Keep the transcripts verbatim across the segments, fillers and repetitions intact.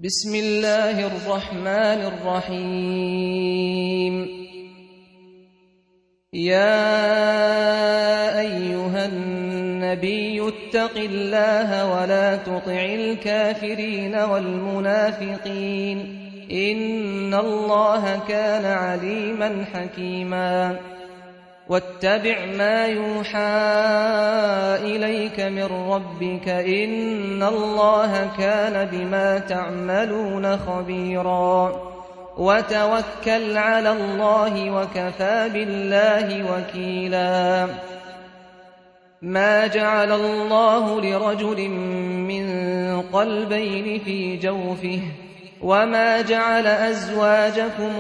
بسم الله الرحمن الرحيم يا أيها النبي اتق الله ولا تطع الكافرين والمنافقين إن الله كان عليما حكيما واتبع ما يوحى إليك من ربك إن الله كان بما تعملون خبيرا وتوكل على الله وكفى بالله وكيلا ما جعل الله لرجل من قلبين في جوفه وما جعل أزواجكم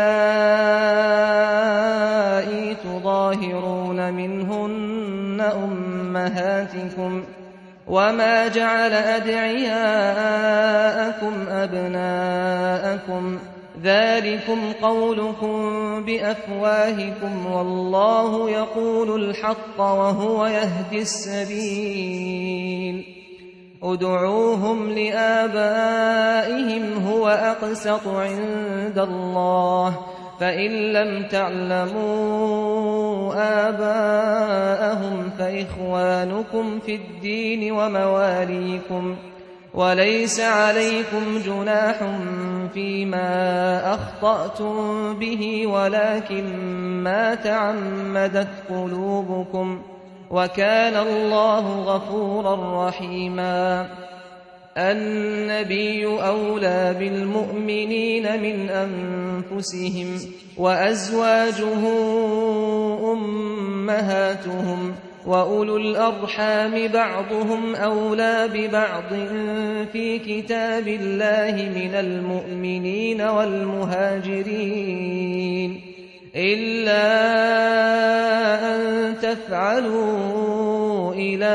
اللائي تظاهرون منهن أمهاتكم وما جعل أدعياءكم أبناءكم ذلكم قولكم بأفواهكم والله يقول الحق وهو يهدي السبيل ادعوهم لآبائهم هو أقسط عند الله فإن لم تعلموا آباءهم فإخوانكم في الدين ومواليكم وليس عليكم جناح فيما أخطأتم به ولكن ما تعمدت قلوبكم وكان الله غفورا رحيما النبي أولى بالمؤمنين من أنفسهم وأزواجه أمهاتهم وأولو الأرحام بعضهم أولى ببعض في كتاب الله من المؤمنين والمهاجرين إلا أن تفعلوا إلى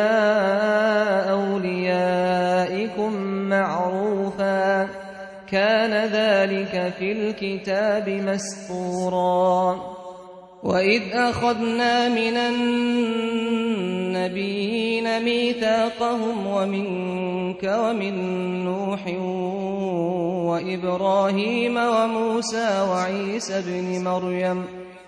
أوليائكم معروفا كان ذلك في الكتاب مسطورا وإذ أخذنا من النبيين ميثاقهم ومنك ومن نوح وإبراهيم وموسى وعيسى ابن مريم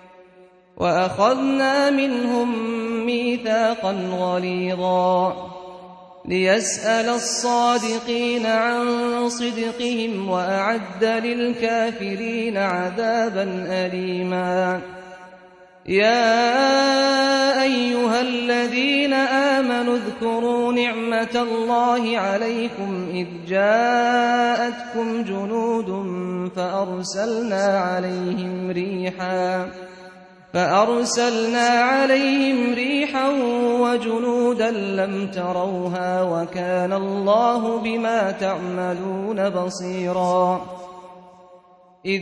وأخذنا منهم ميثاقا غليظا ليسأل الصادقين عن صدقهم وأعد للكافرين عذابا أليما يا أيها الذين آمنوا اذكروا نعمة الله عليكم إذ جاءتكم جنود فأرسلنا عليهم ريحا فأرسلنا عليهم ريحا وجنودا لم تروها وكان الله بما تعملون بصيرا إذ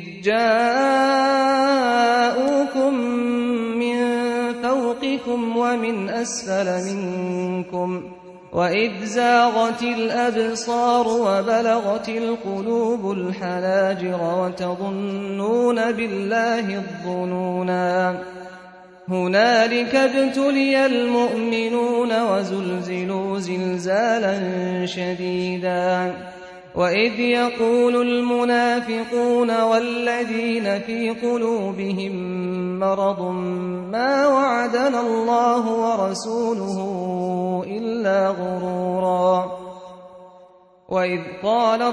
جاءوكم من فوقكم ومن أسفل منكم وإذ زاغت الأبصار وبلغت القلوب الحناجر وتظنون بالله الظنونا هنالك ابتلي المؤمنون وزلزلوا زلزالا شديدا وإذ يقول المنافقون والذين في قلوبهم مرض ما وعدنا الله ورسوله إلا غرورا وإذ قالت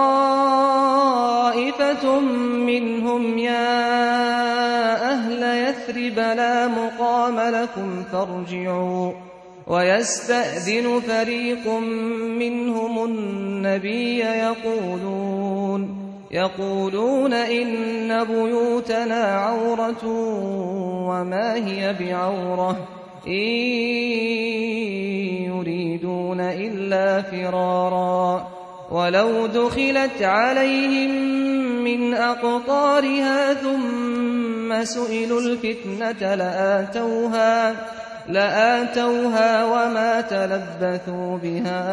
طائفة منهم يا أهل يثرب لا مقام لكم فارجعوا ويستأذن فريق منهم النبي يقولون يقولون إن بيوتنا عورة وما هي بعورة إن يريدون إلا فرارا ولو دخلت عليهم من أقطارها ثم سئلوا الفتنة لآتوها لآتوها وما تلبثوا بها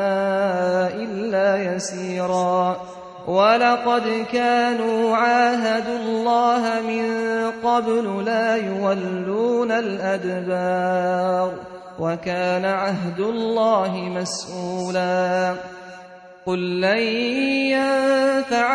إلا يسيرا ولقد كانوا عاهدوا الله من قبل لا يولون الأدبار وكان عهد الله مسؤولا قل لن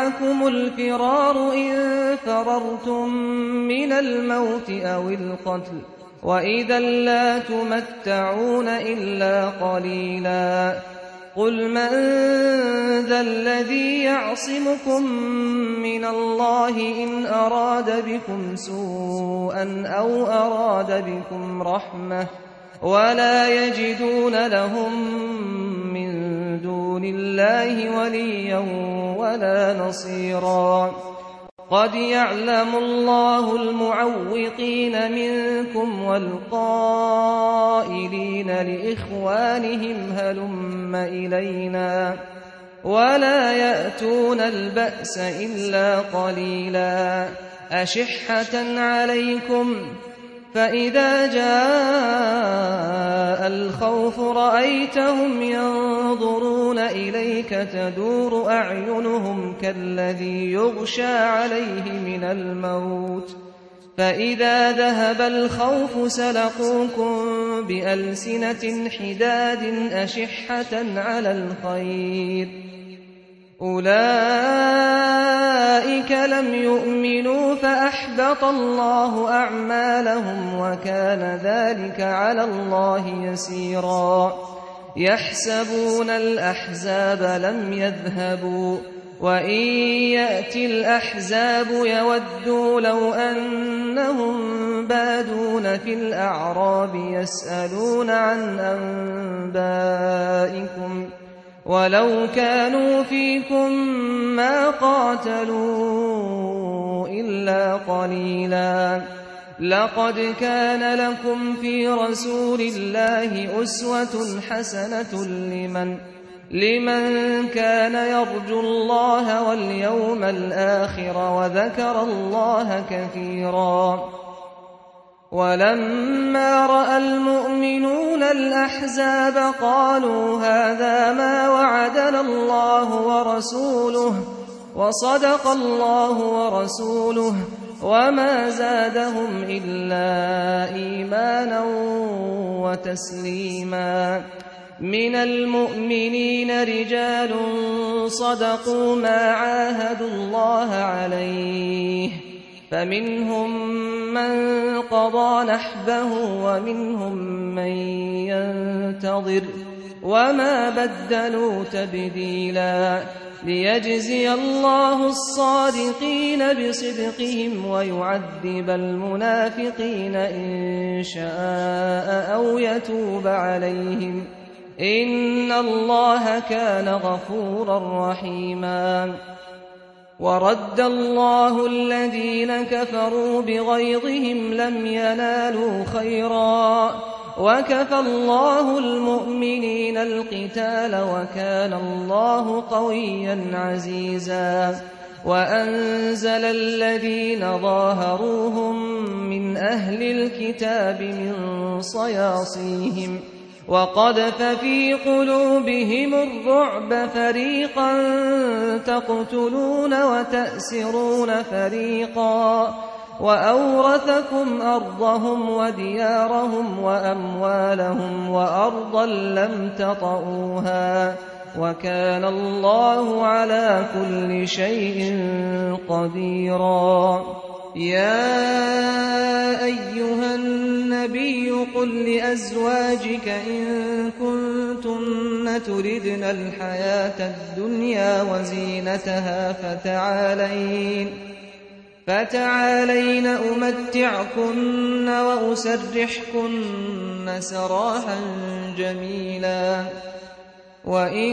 معكم الفرار إن فررتم من الموت أو القتل وإذا لا تمتعون إلا قليلا قل من ذا الذي يعصمكم من الله إن أراد بكم سوءا أو أراد بكم رحمة ولا يجدون لهم من دون الله وليا ولا نصيرا قد يعلم الله المعوقين منكم والقائلين لإخوانهم هلم إلينا ولا يأتون البأس إلا قليلا أشحة عليكم فإذا جاء الخوف رأيتهم ينظرون إليك تدور أعينهم كالذي يغشى عليه من الموت فإذا ذهب الخوف سلقوكم بألسنة حداد أشحة على الخير أولئك لم يؤمنوا فأحبط الله أعمالهم وكان ذلك على الله يسيرا يحسبون الأحزاب لم يذهبوا وإن يأتي الأحزاب يودوا لو أنهم بادون في الأعراب يسألون عن أنبائكم ولو كانوا فيكم ما قاتلوا إلا قليلا لقد كان لكم في رسول الله أسوة حسنة لمن لمن كان يرجو الله واليوم الآخر وذكر الله كثيرا ولما رأى المؤمنون الأحزاب قالوا هذا ما وعدنا الله ورسوله وصدق الله ورسوله وما زادهم إلا إيمانا وتسليما من المؤمنين رجال صدقوا ما عاهدوا الله عليه فمنهم من قضى نحبه ومنهم من ينتظر وما بدلوا تبديلا ليجزي الله الصادقين بصدقهم ويعذب المنافقين إن شاء أو يتوب عليهم إن الله كان غفورا رحيما ورد الله الذين كفروا بغيظهم لم ينالوا خيرا وكفى الله المؤمنين القتال وكان الله قويا عزيزا وأنزل الذين ظاهروهم من أهل الكتاب من صياصيهم وقذف في قلوبهم الرعب فريقا تقتلون وتأسرون فريقا وأورثكم أرضهم وديارهم وأموالهم وأرضا لم تطئوها وكان الله على كل شيء قديرا يا أيها النبي قل لأزواجك إن كنتن تردن الحياة الدنيا وزينتها فتعالين فتعالين أمتعكن وأسرحكن سراحا جميلا وإن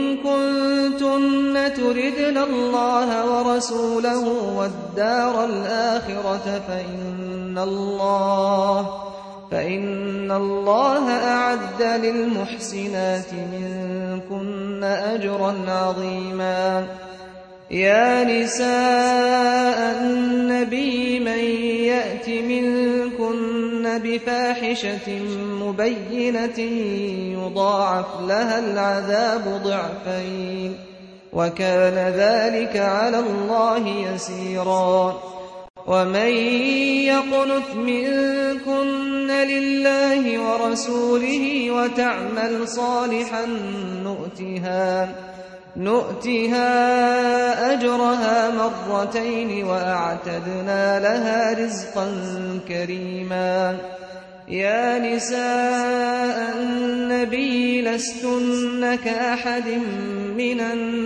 كنتن تردن الله ورسوله والدار الآخرة فإن الله فإن الله أعد للمحسنات منكن أجرا عظيما يا نساء النبي من يأت منكن بفاحشة مبينة يضاعف لها العذاب ضعفين وكان ذلك على الله يسيرا ومن يقنت منكن لله ورسوله وتعمل صالحا نؤتها نؤتها أجرها مرتين وأعتدنا لها رزقا كريما. يا نساء النبي لستن كأحد من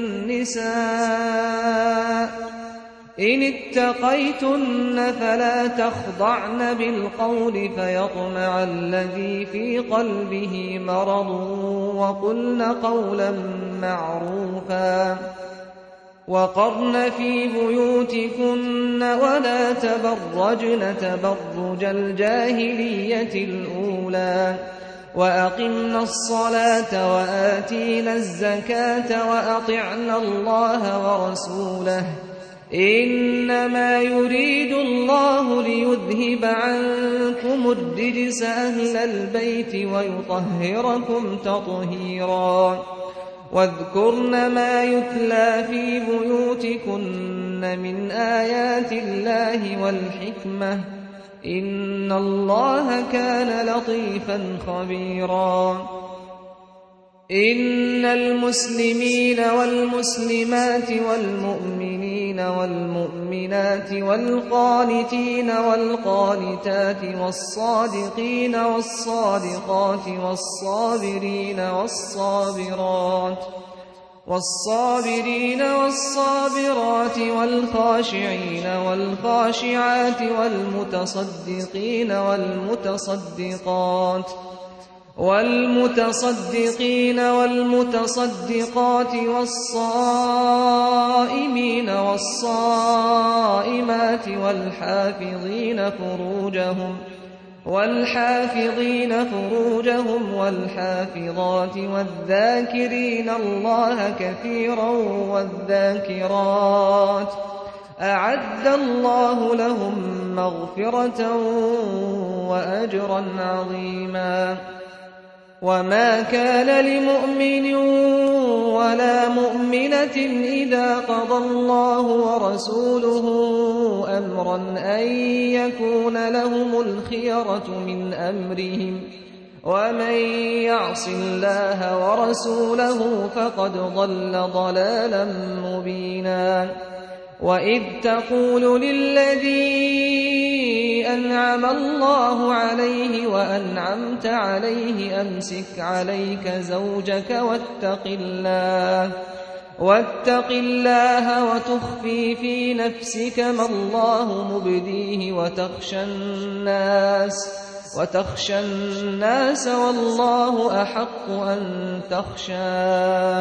النساء إن اتقيتن فلا تخضعن بالقول فيطمع الذي في قلبه مرض وقلن قولا معروفا. وقرن في بيوتكن ولا تبرجن تبرج الجاهلية الأولى وأقمنا الصلاة وآتينا الزكاة وأطعنا الله ورسوله إنما يريد الله ليذهب عنكم الرجس أهل البيت ويطهركم تطهيرا. واذكرن ما يتلى في بيوتكن من آيات الله والحكمة إن الله كان لطيفا خبيرا. إن المسلمين والمسلمات والمؤمنين والمؤمنات والقانتين والقانتات والصادقين والصادقات والصابرين والصابرات والصابرين والصابرات والخاشعين والخاشعات والمتصدقين والمتصدقات والمتصدقين والمتصدقات والصائمين والصائمات والحافظين فروجهم والحافظين فروجهم والحافظات والذاكرين الله كثيرا والذاكرات أعد الله لهم مغفرة وأجرا عظيما. وما كان لمؤمن ولا مؤمنة إذا قضى الله ورسوله أمرا أن يكون لهم الخيرة من أمرهم ومن يعص الله ورسوله فقد ضل ضلالا مبينا. وإذ تقول للذي أنعم الله عليه وأنعمت عليه أمسك عليك زوجك واتق الله واتق الله وتخفي في نفسك ما الله مبديه وتخشى الناس وتخشى الناس والله أحق أن تخشاه.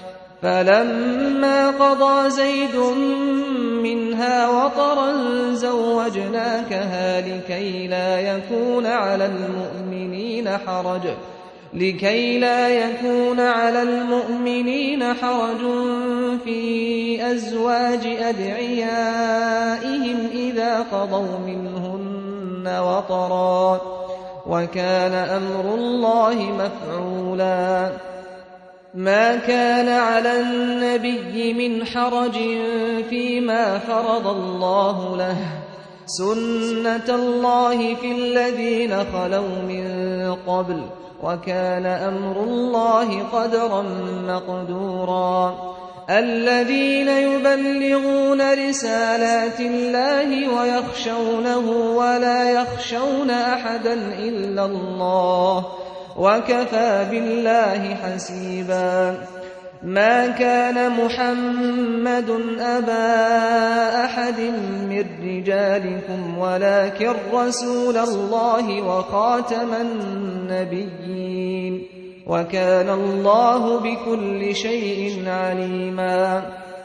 فلما قضى زيد منها وطرا زوجناكها لكي لا يكون على المؤمنين حرج لكي لا يكون على المؤمنين حرج في أزواج أدعيائهم إذا قضوا منهن وطرا وكان أمر الله مفعولا. ما كان على النبي من حرج فيما فرض الله له سنة الله في الذين خلوا من قبل وكان أمر الله قدرا مقدورا. الذين يبلغون رسالات الله ويخشونه ولا يخشون أحدا إلا الله وكفى بالله حسيبا. ما كان محمد أبا أحد من رجالكم ولكن رسول الله وخاتم النبيين وكان الله بكل شيء عليما.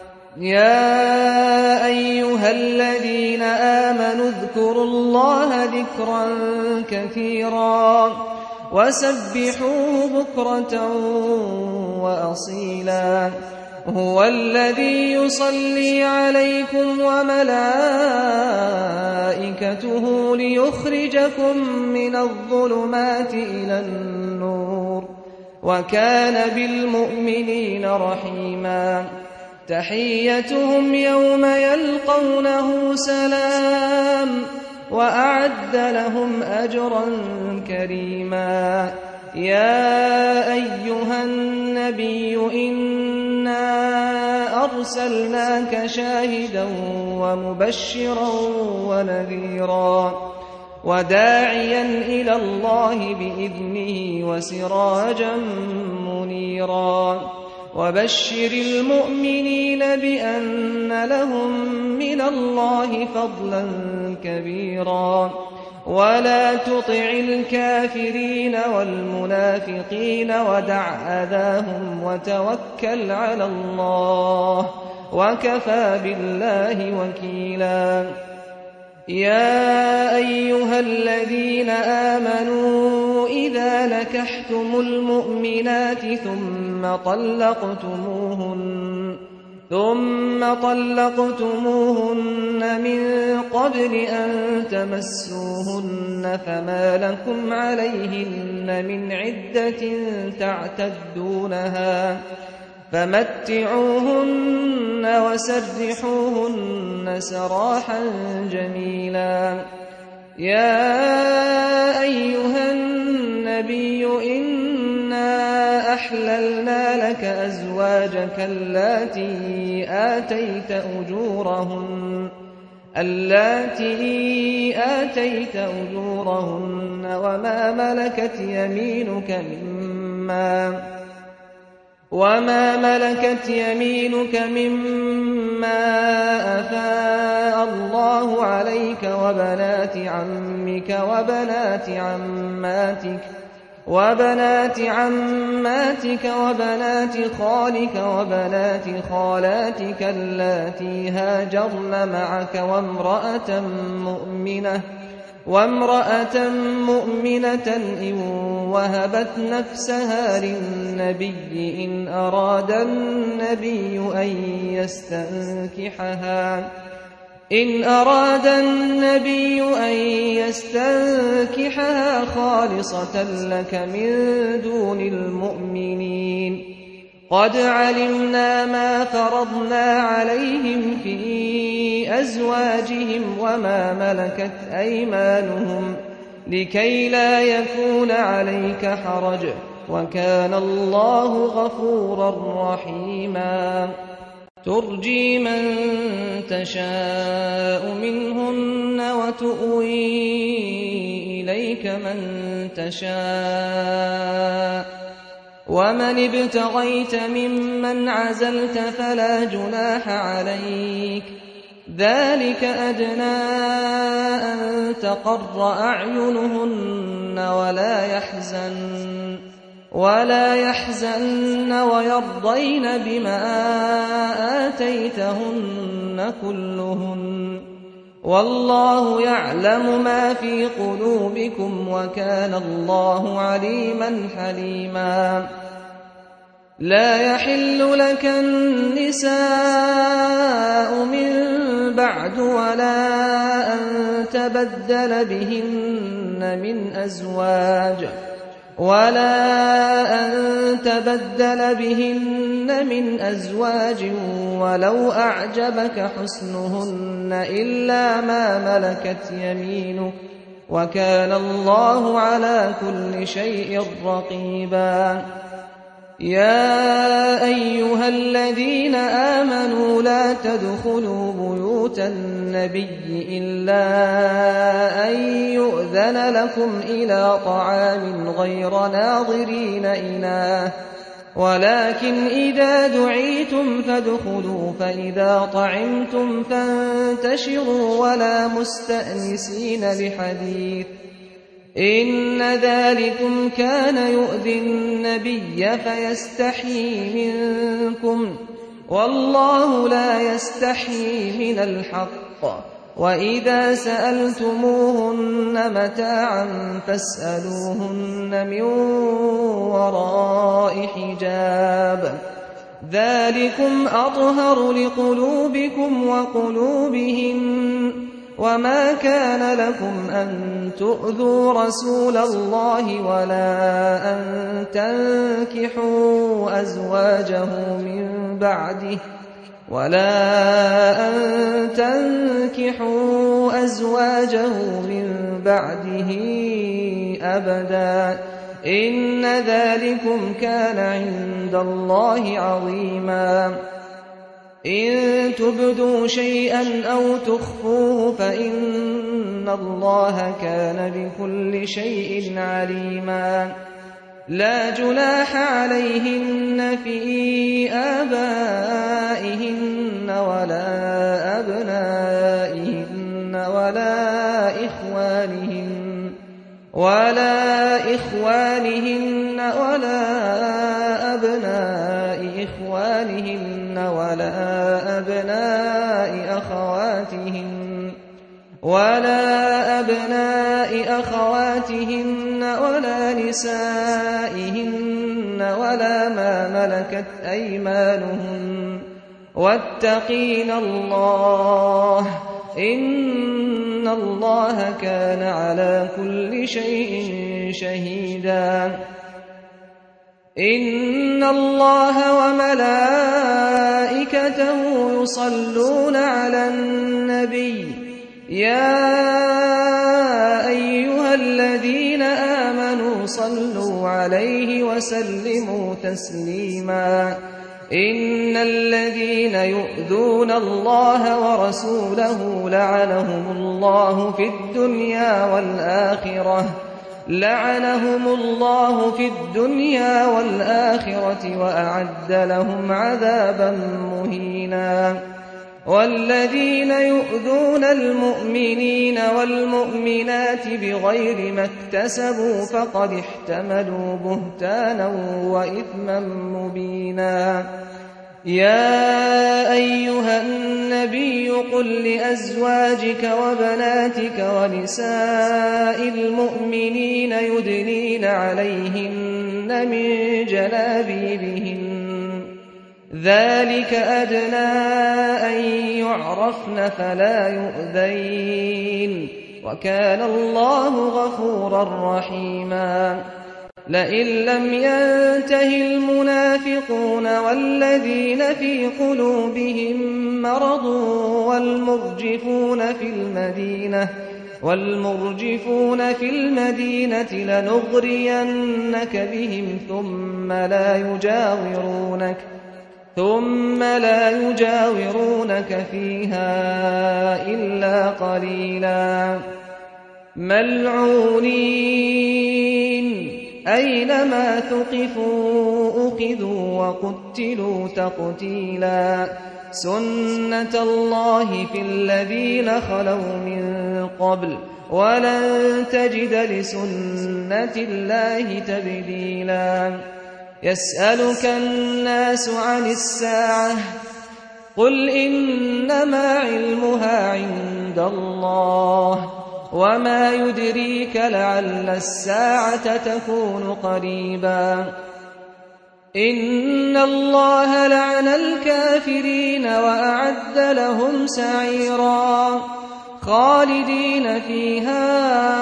يا أيها الذين آمنوا اذكروا الله ذكرا كثيرا وسبحوه بكرة وأصيلا. هو الذي يصلي عليكم وملائكته ليخرجكم من الظلمات إلى النور وكان بالمؤمنين رحيما. تحيتهم يوم يلقونه سلام وأعد لهم أجرا كريما. يا أيها النبي إنا أرسلناك شاهدا ومبشرا ونذيرا وداعيا إلى الله بإذنه وسراجا منيرا وبشر المؤمنين بأن لهم من الله فضلا كبيرا ولا تطع الكافرين والمنافقين ودع أذاهم وتوكل على الله وكفى بالله وكيلا يا أيها الذين آمنوا إذا نكحتم المؤمنات ثم طلقتموهن ثم طلقتموهن من قبل أن تمسوهن فما لكم عليهن من عدة تعتدونها فمتعوهن وسرحوهن سراحا جميلا يا أيها النبي إنا أحللنا لك أزواجك اللاتي آتيت أجورهن اللاتي آتيت أجورهن وما ملكت يمينك مما وما ملكت يمينك مما أفاء الله عليك وبنات عمك وبنات عماتك وبنات عماتك وبنات خالك وبنات خالاتك اللاتي هاجرن معك وامرأة مؤمنة وامرأة مؤمنة إن وهبت نفسها للنبي إن أراد النبي أن يستنكحها إن أراد النبي أن يستنكحها خالصة لك من دون المؤمنين قد علمنا ما فرضنا عليهم في أزواجهم وما ملكت أيمانهم لكي لا يكون عليك حرج وكان الله غفورا رحيما ترجي من تشاء منهن وتؤوي إليك من تشاء ومن ابتغيت ممن عزلت فلا جناح عليك ذلك أدنى أن تقر أعينهن ولا يحزن ولا يحزن ويرضين بما آتيتهن كلهن والله يعلم ما في قلوبكم وكان الله عليما حليما لا يحل لك النساء من بعد ولا أن تبدل بهن من أزواج ولا أن تبدل بهن من أزواج ولو أعجبك حسنهن إلا ما ملكت يمينك وكان الله على كل شيء رقيبا يا أيها الذين آمنوا لا تدخلوا بيوت النبي إلا أن يؤذن لكم إلى طعام غير ناظرين إناه ولكن إذا دعيتم فادخلوا فإذا طعمتم فانتشروا ولا مستأنسين لحديث إن ذلكم كان يؤذي النبي فيستحيي منكم والله لا يستحيي من الحق وإذا سألتموهن متاعا فاسألوهن من وراء حجاب ذلكم أطهر لقلوبكم وقلوبهن وما كان لكم أن تؤذوا رسول الله ولا أن تنكحوا أزواجه من بعده ولا أن تنكحوا أزواجه من بعده أبدا إن ذلكم كان عند الله عظيما إن تبدوا شيئا أو تخفوه فإن الله كان بكل شيء عليما. لا جناح عليهن في آبائهن ولا أبنائهن ولا إخوانهن ولا إخوانهن ولا أبناء إخوانهن ولا أبناء أخواتهن ولا أبناء أخواتهن ولا نسائهن ولا ما ملكت أيمانهن واتقين الله إن الله كان على كل شيء شهيدا. إن الله وملائكته يصلون على النبي يا أيها الذين آمنوا صلوا عليه وسلموا تسليما. إن الذين يؤذون الله ورسوله لعنهم الله في الدنيا والآخرة لعنهم الله في الدنيا والآخرة وأعد لهم عذابا مهينا. والذين يؤذون المؤمنين والمؤمنات بغير ما اكتسبوا فقد احتملوا بهتانا وإثما مبينا. يا أيها النبي قل لأزواجك وبناتك ونساء المؤمنين يدنين عليهن من جلابيبهن ذلك أدنى أن يعرفن فلا يؤذين وكان الله غفورا رحيما. لئن لم ينته المنافقون والذين في قلوبهم مرض والمرجفون في المدينة والمرجفون في المدينة لنغرينك بهم ثم لا يجاورونك ثم لا يجاورونك فيها إلا قليلا. ملعونين أينما ثقفوا أخذوا وقتلوا تقتيلا. سنة الله في الذين خلوا من قبل ولن تجد لسنة الله تبديلا. يسألك الناس عن الساعة قل إنما علمها عند الله وما يدريك لعل الساعة تكون قريبا. إن الله لعن الكافرين وأعد لهم سعيرا خالدين فيها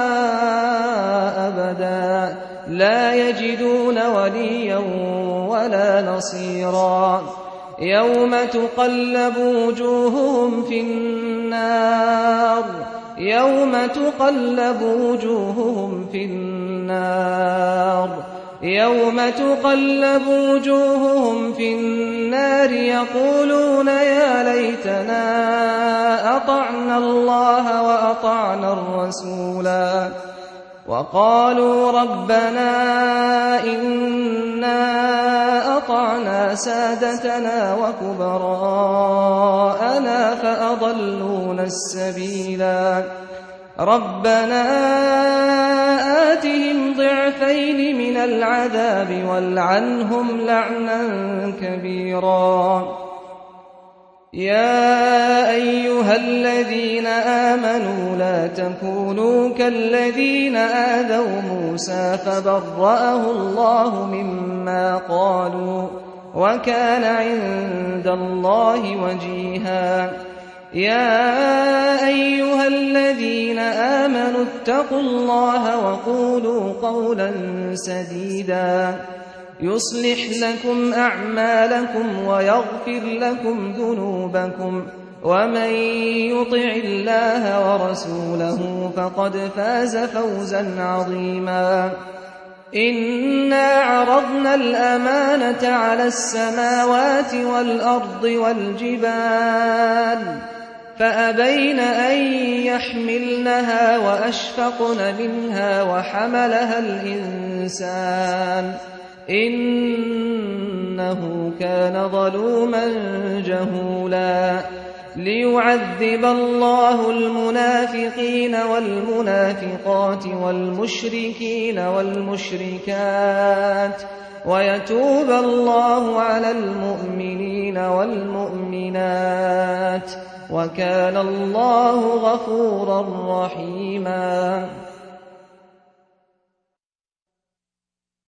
أبدا لا يجدون وليا ولا نصيرا. يوم تقلب وجوههم في النار يوم تقلب وجوههم في النار يوم تقلب وجوههم في النار يقولون يا ليتنا أطعنا الله وأطعنا الرسولا وقالوا ربنا إنا أطعنا سادتنا وكبراءنا فأضلونا السبيلا. ربنا آتهم ضعفين من العذاب والعنهم لعنا كبيرا. يا أيها الذين آمنوا لا تكونوا كالذين آذوا موسى فبرأه الله مما قالوا وكان عند الله وجيها. يا أيها الذين آمنوا اتقوا الله وقولوا قولا سديدا يصلح لكم أعمالكم ويغفر لكم ذنوبكم ومن يطع الله ورسوله فقد فاز فوزا عظيما. إنا عرضنا الأمانة على السماوات والأرض والجبال فأبين أن يحملنها وأشفقن منها وحملها الإنسان إنه كان ظلوما جهولا ليعذب الله المنافقين والمنافقات والمشركين والمشركات ويتوب الله على المؤمنين والمؤمنات وكان الله غفورا رحيما.